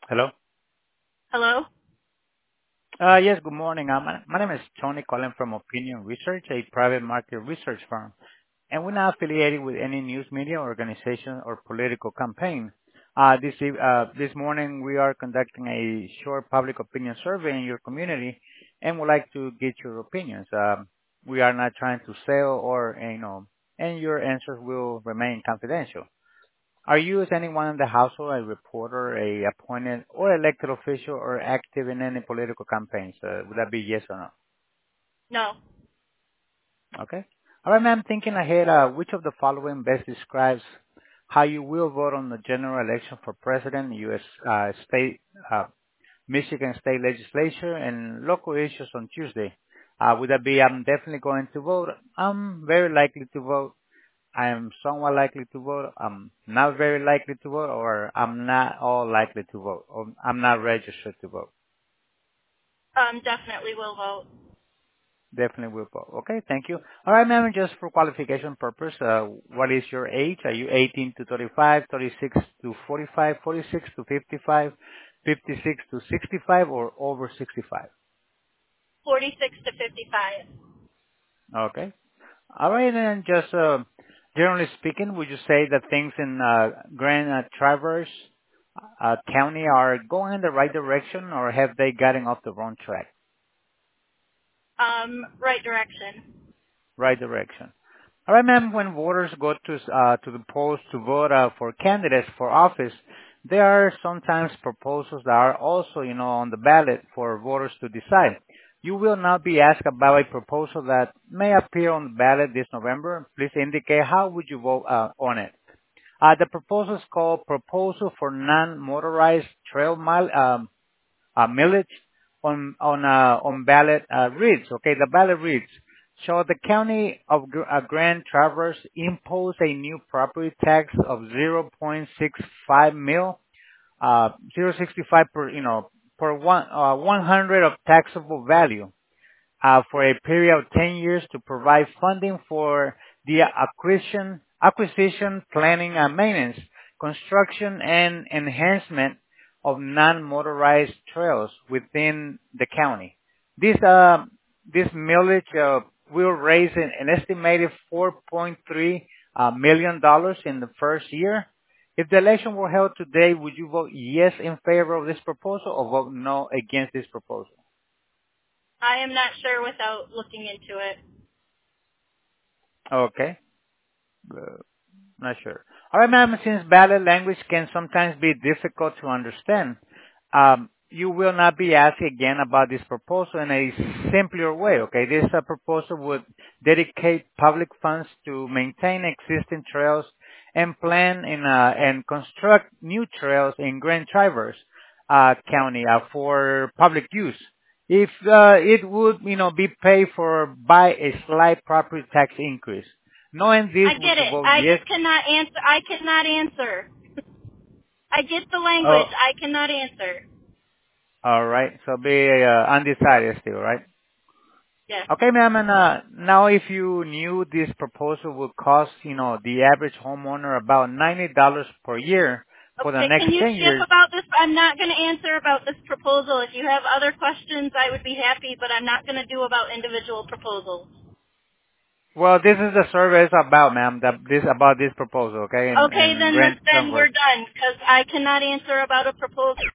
Hello? Hello? Yes, good morning. My name is Tony calling from Opinion Research, a private market research firm, and we're not affiliated with any news media organization or political campaign. This morning, we are conducting a short public opinion survey in your community and would like to get your opinions. We are not trying to sell and your answers will remain confidential. Are you, as anyone in the household, a reporter, a appointed or elected official, or active in any political campaigns? Would that be yes or no? No. Okay. All right, ma'am. Thinking ahead, which of the following best describes how you will vote on the general election for president, U.S. State, Michigan state legislature, and local issues on Tuesday? Would that be I'm definitely going to vote? I'm very likely to vote. I am somewhat likely to vote. I'm not very likely to vote, or I'm not all likely to vote, or I'm not registered to vote. Definitely will vote. Definitely will vote. Okay, thank you. All right, ma'am, just for qualification purpose, what is your age? Are you 18 to 35, 36 to 45, 46 to 55, 56 to 65, or over 65? 46 to 55. Okay. All right, and just generally speaking, would you say that things in Grand Traverse County are going in the right direction, or have they gotten off the wrong track? Right direction. Right direction. All right, ma'am. When voters go to the polls to vote for candidates for office, there are sometimes proposals that are also, on the ballot for voters to decide. You will not be asked about a proposal that may appear on the ballot this November. Please indicate how would you vote on it. The proposal is called Proposal for Non-Motorized Trail Millage on ballot reads. Okay, the ballot reads: shall the county of Grand Traverse impose a new property tax of 0.65 mil, 0.65 per 100 of taxable value for a period of 10 years to provide funding for the acquisition, planning, and maintenance, construction, and enhancement of non-motorized trails within the county. This millage will raise an estimated $4.3 million dollars in the first year. If the election were held today, would you vote yes in favor of this proposal or vote no against this proposal? I am not sure without looking into it. Okay. Uh, Not sure. All right, ma'am, since ballot language can sometimes be difficult to understand, you will not be asked again about this proposal in a simpler way, okay? This proposal would dedicate public funds to maintain existing trails and plan and construct new trails in Grand Traverse County for public use. If it would, be paid for by a slight property tax increase. Knowing this, I would get you it. vote I yes? just cannot answer. I cannot answer. I get the language. Oh, I cannot answer. all right. So be undecided still, right? Yes. Okay, ma'am. And now, if you knew this proposal would cost, the average homeowner about $90 per year for the Okay, next can you 10 skip years. about this? I'm not going to answer about this proposal. If you have other questions, I would be happy, but I'm not going to do about individual proposals. Well, this is the survey is about, ma'am. About this proposal, okay? Okay, In then Grand then we're Traverse. done because I cannot answer about a proposal.